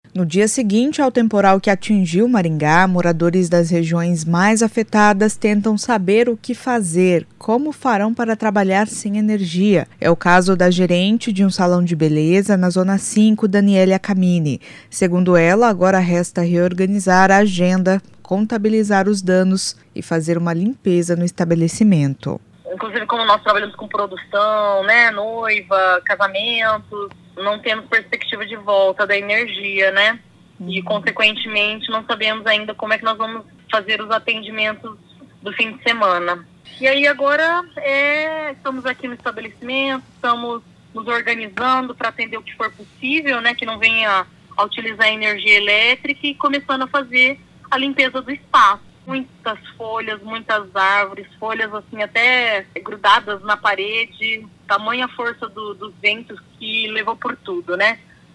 No dia seguinte ao temporal que atingiu Maringá, moradores das regiões mais afetadas tentam saber o que fazer, como farão para trabalhar sem energia. É o caso da gerente de um salão de beleza na Zona 5, Daniela Camini. Segundo ela, agora resta reorganizar a agenda, contabilizar os danos e fazer uma limpeza no estabelecimento. Inclusive, como nós trabalhamos com produção, né, noiva, casamentos, não temos perspectiva de volta da energia, né? E, consequentemente, não sabemos ainda como é que nós vamos fazer os atendimentos do fim de semana. E aí, agora, estamos aqui no estabelecimento, estamos nos organizando para atender o que for possível, né? Que não venha a utilizar energia elétrica e começando a fazer a limpeza do espaço. Muitas folhas, muitas árvores, folhas assim até grudadas na parede, tamanha força dos ventos que levou por tudo, né?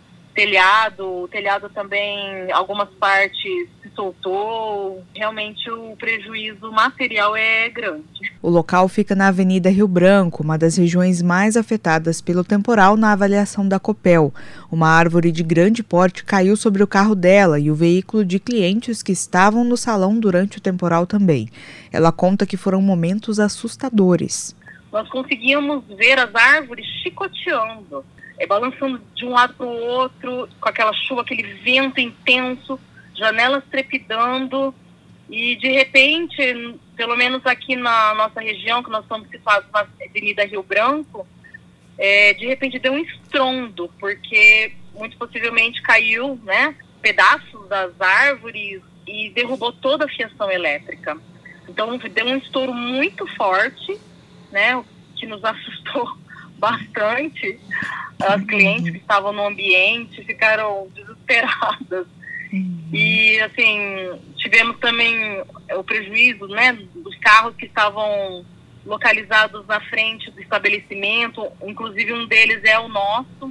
O telhado também, algumas partes se soltou, realmente o prejuízo material é grande. O local fica na Avenida Rio Branco, uma das regiões mais afetadas pelo temporal na avaliação da Copel. Uma árvore de grande porte caiu sobre o carro dela e o veículo de clientes que estavam no salão durante o temporal também. Ela conta que foram momentos assustadores. Nós conseguíamos ver as árvores chicoteando, balançando de um lado para o outro, com aquela chuva, aquele vento intenso, janelas trepidando, e de repente, pelo menos aqui na nossa região, que nós estamos situados na Avenida Rio Branco, de repente deu um estrondo, porque muito possivelmente caiu, né, pedaços das árvores e derrubou toda a fiação elétrica. Então deu um estouro muito forte, né, o que nos assustou bastante. As clientes que estavam no ambiente ficaram desesperadas. E, assim, tivemos também o prejuízo, né, dos carros que estavam localizados na frente do estabelecimento, inclusive um deles é o nosso.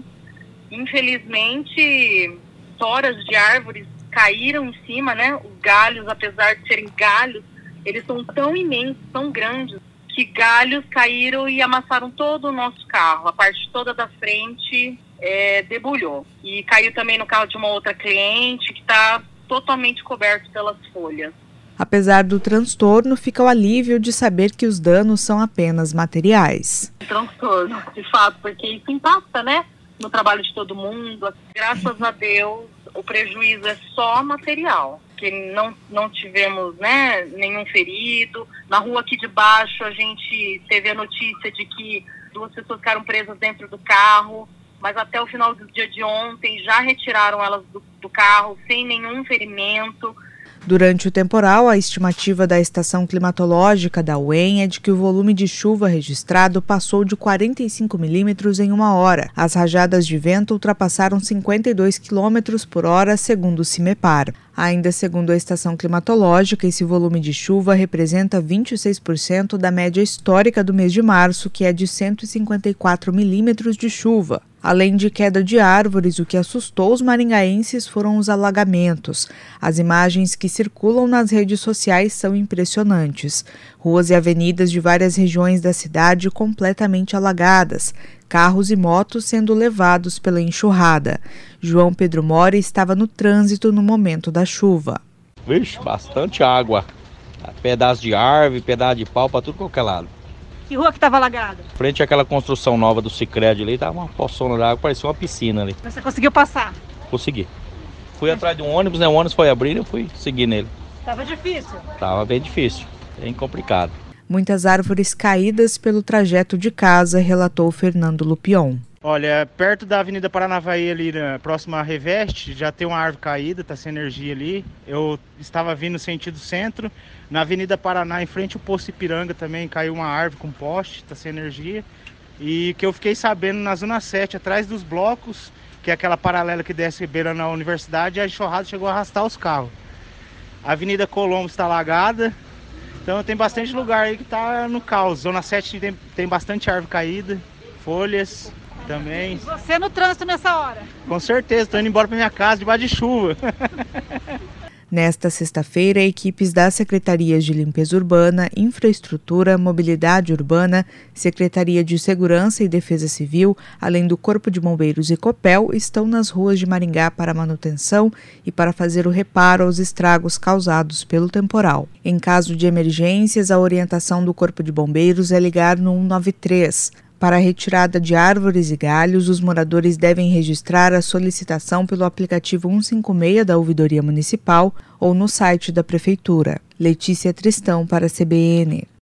Infelizmente, toras de árvores caíram em cima, né, os galhos, apesar de serem galhos, eles são tão imensos, tão grandes, que galhos caíram e amassaram todo o nosso carro. A parte toda da frente debulhou. E caiu também no carro de uma outra cliente, que está totalmente coberto pelas folhas. Apesar do transtorno, fica o alívio de saber que os danos são apenas materiais. Transtorno, de fato, porque isso impacta, né, no trabalho de todo mundo. Graças a Deus, o prejuízo é só material. Que não tivemos, né, nenhum ferido. Na rua aqui de baixo a gente teve a notícia de que 2 pessoas ficaram presas dentro do carro, mas até o final do dia de ontem já retiraram elas do carro sem nenhum ferimento. Durante o temporal, a estimativa da estação climatológica da UEM é de que o volume de chuva registrado passou de 45 milímetros em 1 hora. As rajadas de vento ultrapassaram 52 quilômetros por hora, segundo o CIMEPAR. Ainda segundo a estação climatológica, esse volume de chuva representa 26% da média histórica do mês de março, que é de 154 milímetros de chuva. Além de queda de árvores, o que assustou os maringaenses foram os alagamentos. As imagens que circulam nas redes sociais são impressionantes. Ruas e avenidas de várias regiões da cidade completamente alagadas, carros e motos sendo levados pela enxurrada. João Pedro Mori estava no trânsito no momento da chuva. Vixe, bastante água. Pedaço de árvore, pedaço de pau para tudo qualquer lado. Que rua que estava alagada? Frente àquela construção nova do Sicredi ali, tava uma poçona d'água, parecia uma piscina ali. Você conseguiu passar? Consegui. Fui atrás de um ônibus, né? O ônibus foi abrir e eu fui seguir nele. Tava difícil? Tava bem difícil, bem complicado. Muitas árvores caídas pelo trajeto de casa, relatou Fernando Lupion. Olha, perto da Avenida Paranavaí, ali próxima à Reveste, já tem uma árvore caída, tá sem energia ali. Eu estava vindo sentido centro. Na Avenida Paraná, em frente ao Poço Ipiranga, também caiu uma árvore com poste, tá sem energia. E que eu fiquei sabendo na Zona 7, atrás dos blocos, que é aquela paralela que desce beirando a universidade, a enxurrada chegou a arrastar os carros. A Avenida Colombo está alagada. Então tem bastante lugar aí que tá no caos. Zona 7 tem bastante árvore caída, folhas também. Você no trânsito nessa hora? Com certeza, tô indo embora pra minha casa debaixo de chuva. Nesta sexta-feira, equipes das Secretarias de Limpeza Urbana, Infraestrutura, Mobilidade Urbana, Secretaria de Segurança e Defesa Civil, além do Corpo de Bombeiros e Copel, estão nas ruas de Maringá para manutenção e para fazer o reparo aos estragos causados pelo temporal. Em caso de emergências, a orientação do Corpo de Bombeiros é ligar no 193. Para a retirada de árvores e galhos, os moradores devem registrar a solicitação pelo aplicativo 156 da Ouvidoria Municipal ou no site da Prefeitura. Letícia Tristão para a CBN.